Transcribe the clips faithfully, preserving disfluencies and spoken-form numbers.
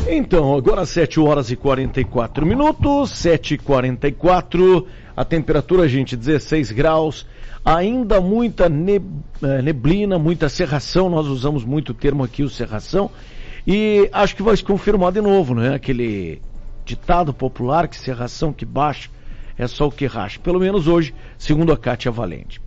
Então, agora sete horas e quarenta e quatro minutos, sete e quarenta e quatro, a temperatura, gente, dezesseis graus, ainda muita neblina, muita cerração, nós usamos muito o termo aqui, o cerração, e acho que vai se confirmar de novo, né? Aquele ditado popular que cerração que baixa é só o que racha, pelo menos hoje, segundo a Cátia Valente.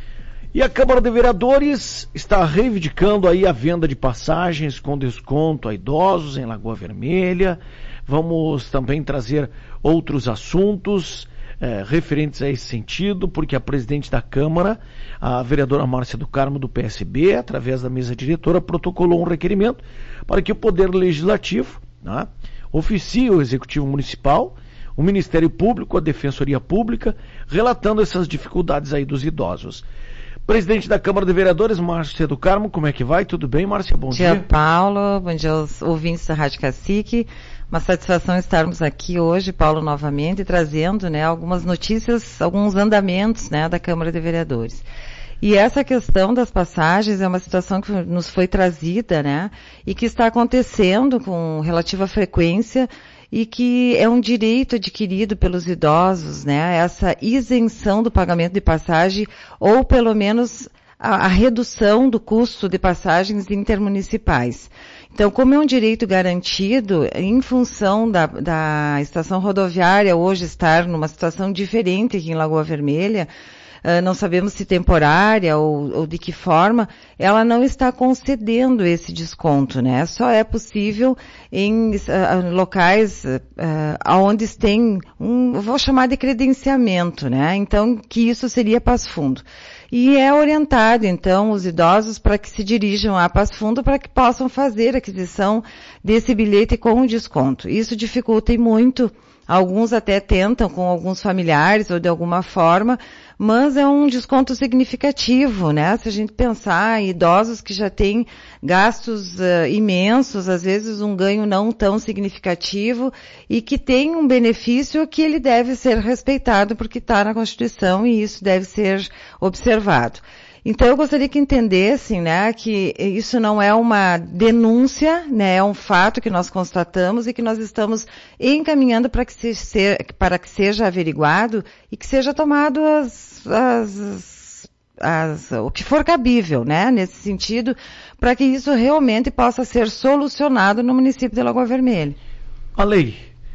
E a Câmara de Vereadores está reivindicando aí a venda de passagens com desconto a idosos em Lagoa Vermelha. Vamos também trazer outros assuntos eh, referentes a esse sentido, porque a presidente da Câmara, a vereadora Márcia do Carmo, do P S B, através da mesa diretora, protocolou um requerimento para que o Poder Legislativo, né, oficie o Executivo Municipal, o Ministério Público, a Defensoria Pública, relatando essas dificuldades aí dos idosos. Presidente da Câmara de Vereadores, Márcia do Carmo, como é que vai? Tudo bem, Márcia? Bom dia. Bom dia, Paulo. Bom dia aos ouvintes da Rádio Cacique. Uma satisfação estarmos aqui hoje, Paulo, novamente, trazendo, né, algumas notícias, alguns andamentos, né, da Câmara de Vereadores. E essa questão das passagens é uma situação que nos foi trazida, né, e que está acontecendo com relativa frequência, e que é um direito adquirido pelos idosos, né, essa isenção do pagamento de passagem, ou pelo menos a, a redução do custo de passagens intermunicipais. Então, como é um direito garantido, em função da, da estação rodoviária hoje estar numa situação diferente aqui em Lagoa Vermelha, Uh, não sabemos se temporária ou, ou de que forma, ela não está concedendo esse desconto, né? Só é possível em uh, locais uh, onde tem um, eu vou chamar de credenciamento, né? Então, que isso seria Passo Fundo. E é orientado, então, os idosos para que se dirijam a Passo Fundo para que possam fazer a aquisição desse bilhete com desconto. Isso dificulta muito. Alguns até tentam com alguns familiares ou de alguma forma, mas é um desconto significativo, né? Se a gente pensar em idosos que já têm gastos uh, imensos, às vezes um ganho não tão significativo e que tem um benefício que ele deve ser respeitado porque está na Constituição e isso deve ser observado. Então, eu gostaria que entendessem, né, que isso não é uma denúncia, né, é um fato que nós constatamos e que nós estamos encaminhando para que, se, para que seja averiguado e que seja tomado as, as, as, o que for cabível, né, nesse sentido, para que isso realmente possa ser solucionado no município de Lagoa Vermelha. A lei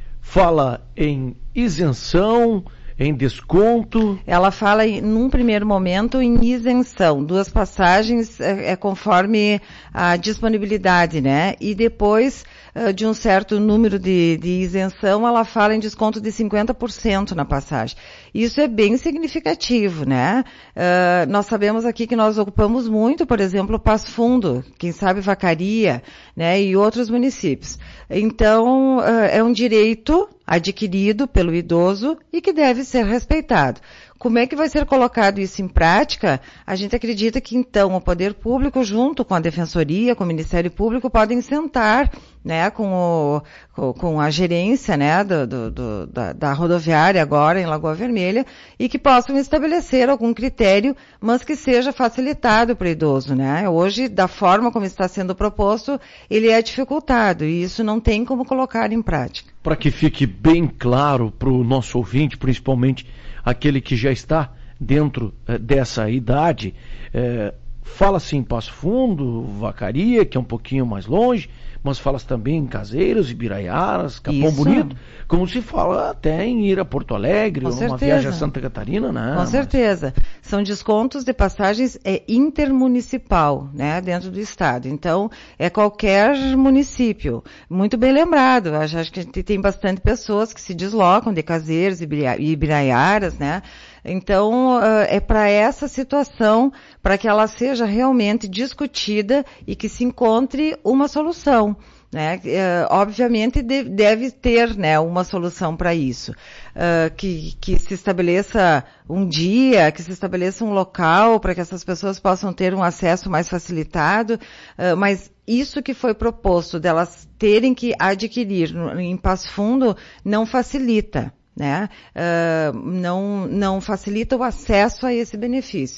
fala em isenção, em desconto? Ela fala, num primeiro momento, em isenção. Duas passagens é, é conforme a disponibilidade, né? E depois, uh, de um certo número de, de isenção, ela fala em desconto de cinquenta por cento na passagem. Isso é bem significativo, né? Uh, nós sabemos aqui que nós ocupamos muito, por exemplo, Passo Fundo, quem sabe Vacaria, né? E outros municípios. Então, uh, é um direito adquirido pelo idoso e que deve ser respeitado. Como é que vai ser colocado isso em prática? A gente acredita que, então, o Poder Público, junto com a Defensoria, com o Ministério Público, podem sentar, né, com, o, com, com a gerência, né, do, do, do, da, da rodoviária agora em Lagoa Vermelha e que possam estabelecer algum critério, mas que seja facilitado para o idoso, né? Hoje, da forma como está sendo proposto, ele é dificultado e isso não tem como colocar em prática. Para que fique bem claro para o nosso ouvinte, principalmente aquele que já está dentro eh, dessa idade, eh, fala-se em Passo Fundo, Vacaria, que é um pouquinho mais longe, mas fala-se também em Caseiros, Ibiraiaras, Capão Isso. Bonito, como se fala até em ir a Porto Alegre, Com ou numa certeza. viagem a Santa Catarina, né? Com certeza. Mas... São descontos de passagens é, intermunicipal, né, dentro do estado. Então, é qualquer município. Muito bem lembrado. Acho que tem bastante pessoas que se deslocam de Caseiros e Ibiraiaras, né? Então, é para essa situação, para que ela seja realmente discutida e que se encontre uma solução, né? Uh, obviamente de, deve ter, né, uma solução para isso, uh, que, que se estabeleça um dia, que se estabeleça um local para que essas pessoas possam ter um acesso mais facilitado, uh, mas isso que foi proposto delas terem que adquirir no, em Passo Fundo não facilita, né? Uh, não, não facilita o acesso a esse benefício.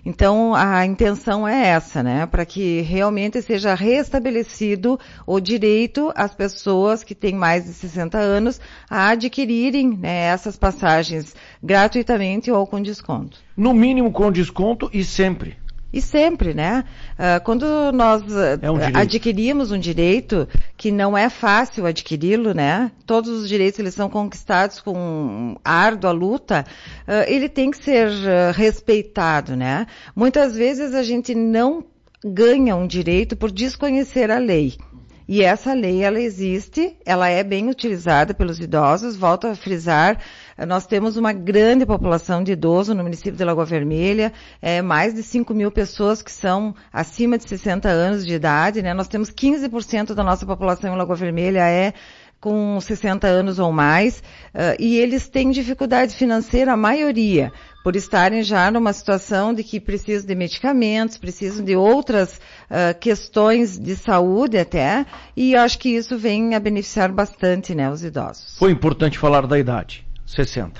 Então, a intenção é essa, né? Para que realmente seja restabelecido o direito às pessoas que têm mais de sessenta anos a adquirirem, né, essas passagens gratuitamente ou com desconto. No mínimo com desconto e sempre. E sempre, né? Uh, quando nós é um adquirimos um direito, que não é fácil adquiri-lo, né? Todos os direitos, eles são conquistados com árdua luta, uh, ele tem que ser uh, respeitado, né? Muitas vezes a gente não ganha um direito por desconhecer a lei. E essa lei, ela existe, ela é bem utilizada pelos idosos. Volto a frisar, nós temos uma grande população de idosos no município de Lagoa Vermelha, é, mais de cinco mil pessoas que são acima de sessenta anos de idade, né? Nós temos quinze por cento da nossa população em Lagoa Vermelha é com sessenta anos ou mais, uh, e eles têm dificuldade financeira, a maioria, por estarem já numa situação de que precisam de medicamentos, precisam de outras uh, questões de saúde até, e eu acho que isso vem a beneficiar bastante, né, os idosos. Foi importante falar da idade, sessenta.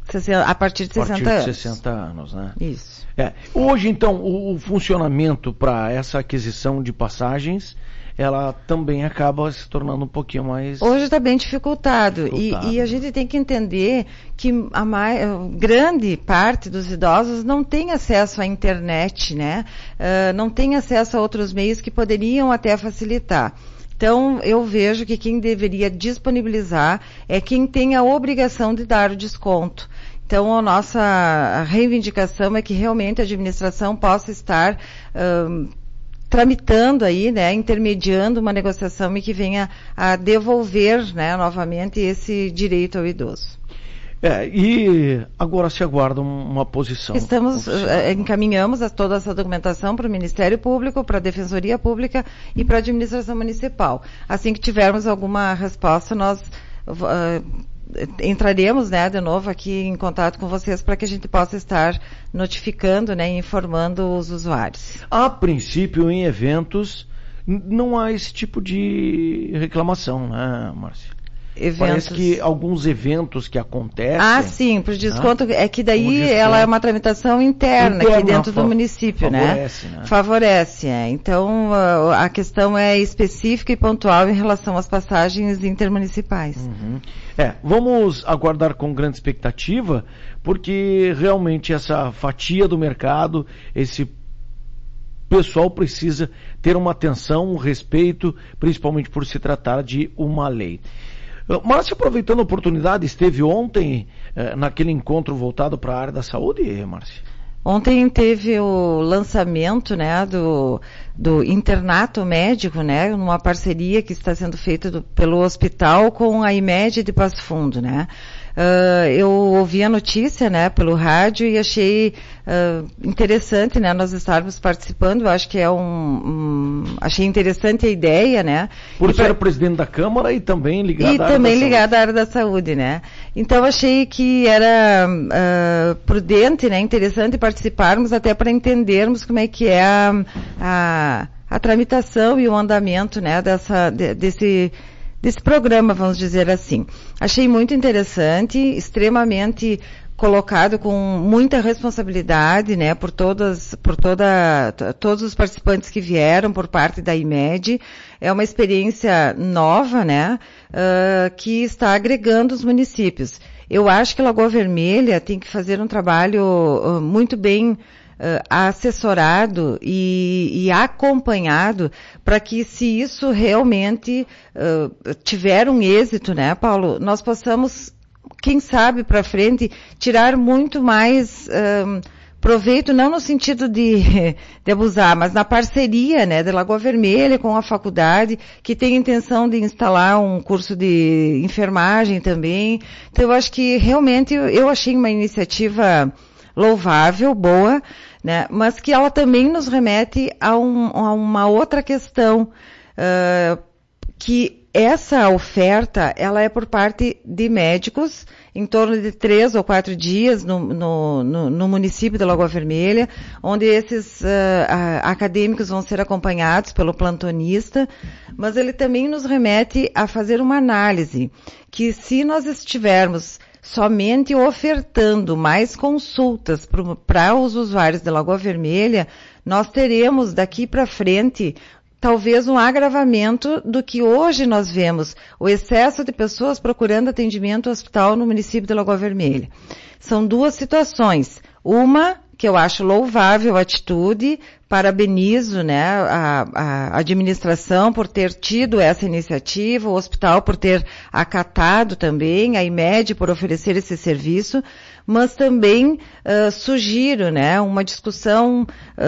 A partir de sessenta anos. A partir de sessenta anos, né? Isso. É. Hoje, então, o, o funcionamento para essa aquisição de passagens, ela também acaba se tornando um pouquinho mais... Hoje está bem dificultado, dificultado. E, e a gente tem que entender que a mai... grande parte dos idosos não tem acesso à internet, né? Uh, não tem acesso a outros meios que poderiam até facilitar. Então, eu vejo que quem deveria disponibilizar é quem tem a obrigação de dar o desconto. Então, a nossa reivindicação é que realmente a administração possa estar... Uh, tramitando aí, né, intermediando uma negociação e que venha a devolver, né, novamente esse direito ao idoso. É, e agora se aguarda uma posição. Estamos, uh, encaminhamos a, toda essa documentação para o Ministério Público, para a Defensoria Pública e para a Administração Municipal. Assim que tivermos alguma resposta, nós uh, entraremos, né, de novo aqui em contato com vocês para que a gente possa estar notificando, né, e informando os usuários. A princípio, em eventos, não há esse tipo de reclamação, né, Márcia? Eventos. Parece que alguns eventos que acontecem... Ah, sim, por desconto, né? É que daí ela é uma tramitação interna, interna aqui dentro do município, favorece, né? né? Favorece, é. Então, a questão é específica e pontual em relação às passagens intermunicipais. Uhum. É, vamos aguardar com grande expectativa, porque realmente essa fatia do mercado, esse pessoal precisa ter uma atenção, um respeito, principalmente por se tratar de uma lei. Márcia, aproveitando a oportunidade, esteve ontem eh, naquele encontro voltado para a área da saúde, Márcia? Ontem teve o lançamento, né, do, do internato médico, né, numa parceria que está sendo feita do, pelo hospital com a IMED de Passo Fundo, né. Uh, eu ouvi a notícia, né, pelo rádio e achei uh, interessante, né, nós estarmos participando. Eu acho que é um, um achei interessante a ideia, né. Por ser pra... presidente da Câmara e também ligada e à área também da ligada saúde. à área da saúde, né. Então achei que era uh, prudente, né, interessante participarmos até para entendermos como é que é a, a, a tramitação e o andamento, né, dessa, de, desse desse programa, vamos dizer assim. Achei muito interessante, extremamente colocado com muita responsabilidade, né, por todas, por toda, todos os participantes que vieram por parte da IMED. É uma experiência nova, né, uh, que está agregando os municípios. Eu acho que Lagoa Vermelha tem que fazer um trabalho uh, muito bem Uh, assessorado e, e acompanhado para que, se isso realmente uh, tiver um êxito, né, Paulo, nós possamos, quem sabe para frente, tirar muito mais uh, proveito, não no sentido de, de abusar, mas na parceria, né, de Lagoa Vermelha com a faculdade, que tem a intenção de instalar um curso de enfermagem também. Então, eu acho que realmente eu, eu achei uma iniciativa louvável, boa, né, mas que ela também nos remete a, um, a uma outra questão, uh, que essa oferta, ela é por parte de médicos, em torno de três ou quatro dias no, no, no, no município de Lagoa Vermelha, onde esses uh, acadêmicos vão ser acompanhados pelo plantonista, mas ele também nos remete a fazer uma análise, que se nós estivermos somente ofertando mais consultas para os usuários da Lagoa Vermelha, nós teremos daqui para frente talvez um agravamento do que hoje nós vemos, o excesso de pessoas procurando atendimento no hospital no município de Lagoa Vermelha. São duas situações. Uma, que eu acho louvável a atitude, parabenizo, né, a, a administração por ter tido essa iniciativa, o hospital por ter acatado também, a IMED por oferecer esse serviço, mas também uh, sugiro, né, uma discussão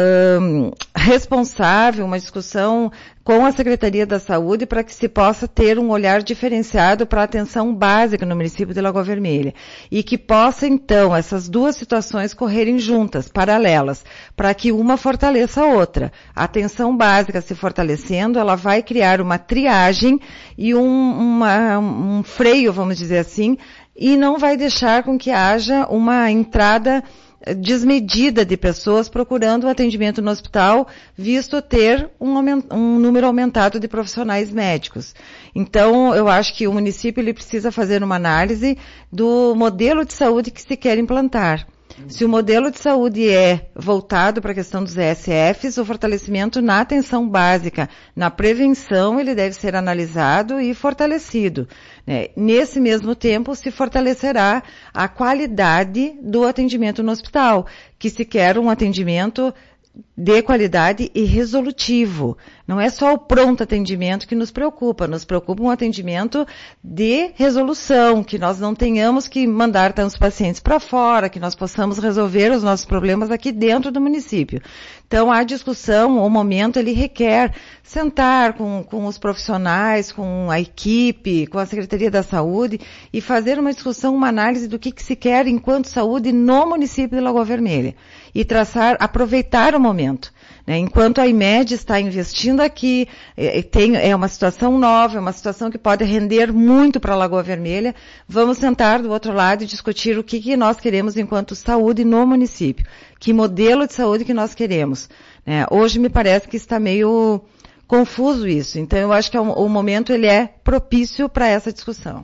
uh, responsável, uma discussão com a Secretaria da Saúde para que se possa ter um olhar diferenciado para a atenção básica no município de Lagoa Vermelha e que possa, então, essas duas situações correrem juntas, paralelas, para que uma fortaleça a outra. A atenção básica se fortalecendo, ela vai criar uma triagem e um, uma, um freio, vamos dizer assim, e não vai deixar com que haja uma entrada desmedida de pessoas procurando atendimento no hospital, visto ter um, um número aumentado de profissionais médicos. Então, eu acho que o município ele precisa fazer uma análise do modelo de saúde que se quer implantar. Se o modelo de saúde é voltado para a questão dos E S Fs, o fortalecimento na atenção básica, na prevenção, ele deve ser analisado e fortalecido. Né? Nesse mesmo tempo, se fortalecerá a qualidade do atendimento no hospital, que se quer um atendimento de qualidade e resolutivo. Não é só o pronto atendimento que nos preocupa, nos preocupa um atendimento de resolução, que nós não tenhamos que mandar tantos pacientes para fora, que nós possamos resolver os nossos problemas aqui dentro do município. Então, a discussão, o momento, ele requer sentar com, com os profissionais, com a equipe, com a Secretaria da Saúde e fazer uma discussão, uma análise do que, que se quer enquanto saúde no município de Lagoa Vermelha e traçar, aproveitar o momento. Né? Enquanto a IMED está investindo aqui, é, tem, é uma situação nova, é uma situação que pode render muito para a Lagoa Vermelha, vamos sentar do outro lado e discutir o que, que nós queremos enquanto saúde no município. Que modelo de saúde que nós queremos. Né? Hoje me parece que está meio confuso isso. Então eu acho que é um, o momento ele é propício para essa discussão.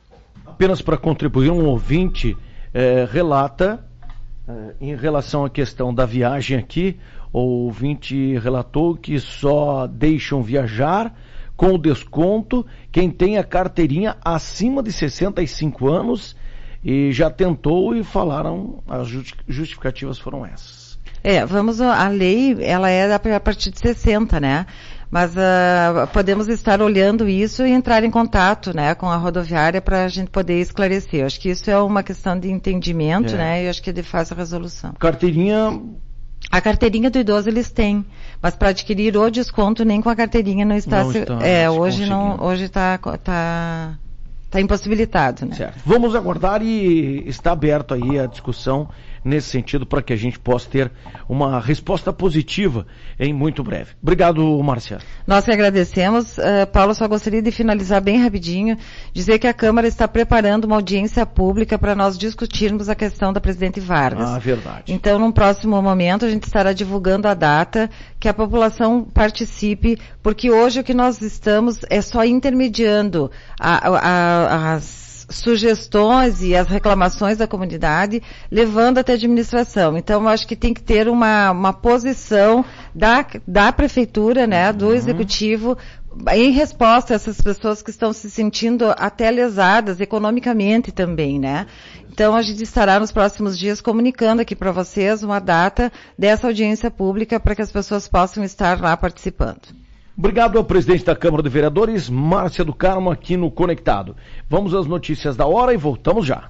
Apenas para contribuir, um ouvinte eh, relata eh, em relação à questão da viagem aqui, o ouvinte relatou que só deixam viajar com desconto quem tem a carteirinha acima de sessenta e cinco anos e já tentou e falaram, as justificativas foram essas. É, vamos, a lei, ela é a partir de sessenta, né? Mas uh, podemos estar olhando isso e entrar em contato, né, com a rodoviária para a gente poder esclarecer. Eu acho que isso é uma questão de entendimento, é. né, e eu acho que é de fácil resolução. Carteirinha... A carteirinha do idoso eles têm, mas para adquirir o desconto nem com a carteirinha não está... Não se, está é, se hoje não, hoje está... tá, tá impossibilitado, né? Certo. Vamos aguardar e está aberto aí a discussão nesse sentido para que a gente possa ter uma resposta positiva em muito breve. Obrigado, Márcia. Nós que agradecemos. Uh, Paulo, só gostaria de finalizar bem rapidinho, dizer que a Câmara está preparando uma audiência pública para nós discutirmos a questão da Presidente Vargas. Ah, verdade. Então, num próximo momento, a gente estará divulgando a data, que a população participe, porque hoje o que nós estamos é só intermediando a, a, a, as sugestões e as reclamações da comunidade, levando até a administração. Então, eu acho que tem que ter uma, uma posição da, da prefeitura, né, do executivo, em resposta a essas pessoas que estão se sentindo até lesadas economicamente também, né. Então, a gente estará nos próximos dias comunicando aqui para vocês uma data dessa audiência pública para que as pessoas possam estar lá participando. Obrigado ao presidente da Câmara de Vereadores, Márcia do Carmo, aqui no Conectado. Vamos às notícias da hora e voltamos já.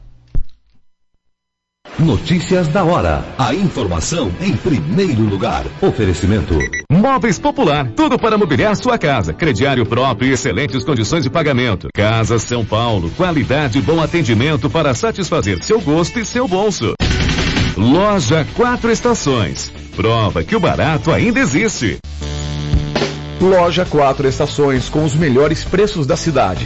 Notícias da hora. A informação em primeiro lugar. Oferecimento. Móveis Popular. Tudo para mobiliar sua casa. Crediário próprio e excelentes condições de pagamento. Casa São Paulo. Qualidade e bom atendimento para satisfazer seu gosto e seu bolso. Loja Quatro Estações. Prova que o barato ainda existe. Loja Quatro Estações, com os melhores preços da cidade.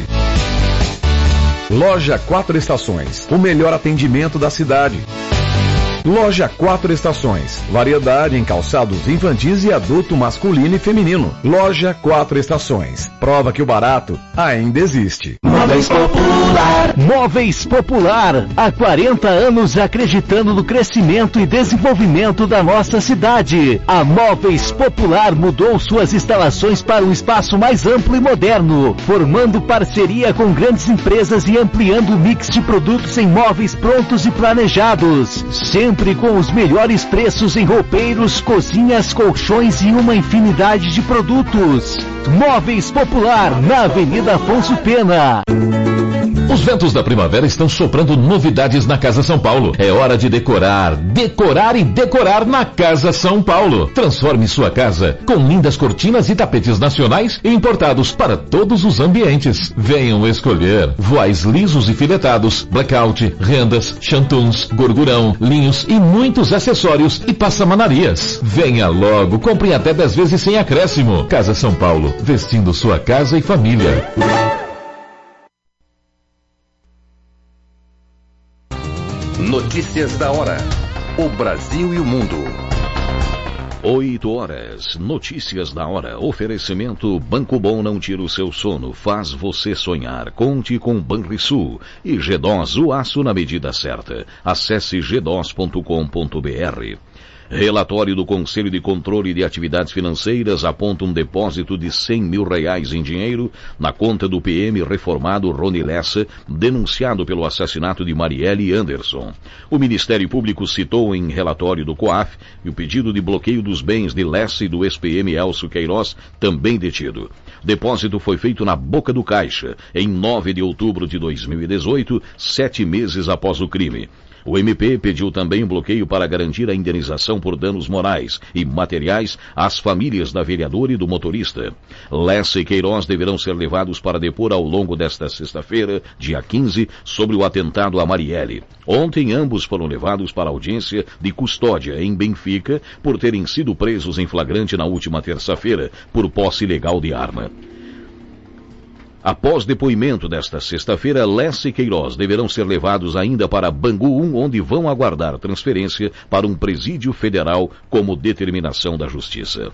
Loja Quatro Estações, o melhor atendimento da cidade. Loja Quatro Estações, variedade em calçados infantis e adulto masculino e feminino. Loja Quatro Estações, prova que o barato ainda existe. Móveis Popular. Móveis Popular, há quarenta anos acreditando no crescimento e desenvolvimento da nossa cidade. A Móveis Popular mudou suas instalações para um espaço mais amplo e moderno, formando parceria com grandes empresas e ampliando o mix de produtos em móveis prontos e planejados, sempre com os melhores preços em roupeiros, cozinhas, colchões e uma infinidade de produtos. Móveis Popular, na Avenida Afonso Pena. Os ventos da primavera estão soprando novidades na Casa São Paulo. É hora de decorar, decorar e decorar na Casa São Paulo. Transforme sua casa com lindas cortinas e tapetes nacionais e importados para todos os ambientes. Venham escolher voais lisos e filetados, blackout, rendas, chantuns, gorgurão, linhos e muitos acessórios e passamanarias. Venha logo, compre até dez vezes sem acréscimo. Casa São Paulo, vestindo sua casa e família. Notícias da hora. O Brasil e o mundo. Oito horas. Notícias da hora. Oferecimento Banco Bom não tira o seu sono, faz você sonhar. Conte com Banrisul e G D O S, o aço na medida certa. Acesse g dos ponto com ponto b r. Relatório do Conselho de Controle de Atividades Financeiras aponta um depósito de cem mil reais em dinheiro na conta do P M reformado Rony Lessa, denunciado pelo assassinato de Marielle Anderson. O Ministério Público citou em relatório do COAF o pedido de bloqueio dos bens de Lessa e do ex-P M Elcio Queiroz, também detido. O depósito foi feito na Boca do Caixa, em nove de outubro de dois mil e dezoito, sete meses após o crime. O M P pediu também bloqueio para garantir a indenização por danos morais e materiais às famílias da vereadora e do motorista. Lessa e Queiroz deverão ser levados para depor ao longo desta sexta-feira, dia quinze, sobre o atentado a Marielle. Ontem, ambos foram levados para a audiência de custódia em Benfica por terem sido presos em flagrante na última terça-feira por posse ilegal de arma. Após depoimento desta sexta-feira, Lessa e Queiroz deverão ser levados ainda para Bangu um, onde vão aguardar transferência para um presídio federal como determinação da Justiça.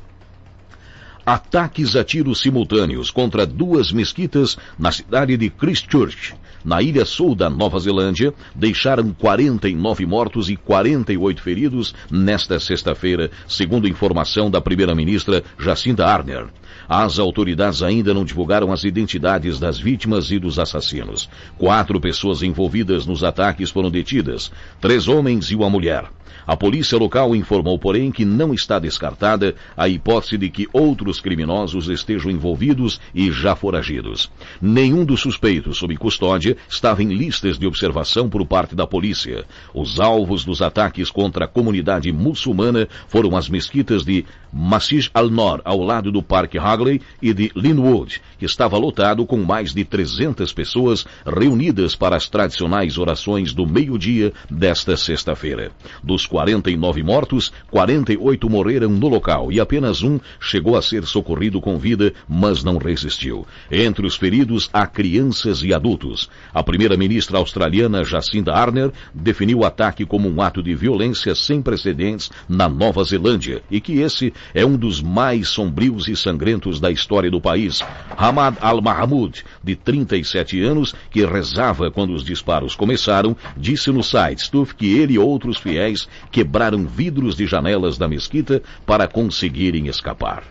Ataques a tiros simultâneos contra duas mesquitas na cidade de Christchurch, na ilha sul da Nova Zelândia, deixaram quarenta e nove mortos e quarenta e oito feridos nesta sexta-feira, segundo informação da primeira-ministra Jacinda Ardern. As autoridades ainda não divulgaram as identidades das vítimas e dos assassinos. Quatro pessoas envolvidas nos ataques foram detidas, três homens e uma mulher. A polícia local informou, porém, que não está descartada a hipótese de que outros criminosos estejam envolvidos e já foragidos. Nenhum dos suspeitos sob custódia estava em listas de observação por parte da polícia. Os alvos dos ataques contra a comunidade muçulmana foram as mesquitas de Masjid al-Nur, ao lado do Parque Hagley, e de Linwood, que estava lotado com mais de trezentas pessoas reunidas para as tradicionais orações do meio-dia desta sexta-feira. Dos quarenta e nove mortos, quarenta e oito morreram no local e apenas um chegou a ser socorrido com vida, mas não resistiu. Entre os feridos há crianças e adultos. A primeira-ministra australiana Jacinda Ardern definiu o ataque como um ato de violência sem precedentes na Nova Zelândia e que esse é um dos mais sombrios e sangrentos da história do país. Hamad Al-Mahmoud, de trinta e sete anos, que rezava quando os disparos começaram, disse no site Stuff que ele e outros fiéis quebraram vidros de janelas da mesquita para conseguirem escapar.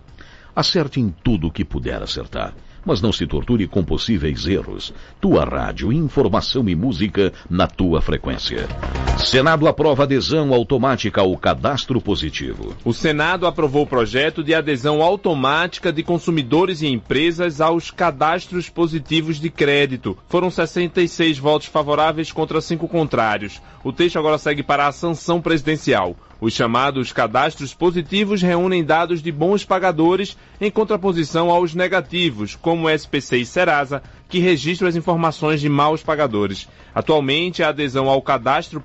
Acerte em tudo o que puder acertar, mas não se torture com possíveis erros. Tua rádio, informação e música na tua frequência. Senado aprova adesão automática ao cadastro positivo. O Senado aprovou o projeto de adesão automática de consumidores e empresas aos cadastros positivos de crédito. Foram sessenta e seis votos favoráveis contra cinco contrários. O texto agora segue para a sanção presidencial. Os chamados cadastros positivos reúnem dados de bons pagadores em contraposição aos negativos, como o S P C e Serasa, que registram as informações de maus pagadores. Atualmente, a adesão ao cadastro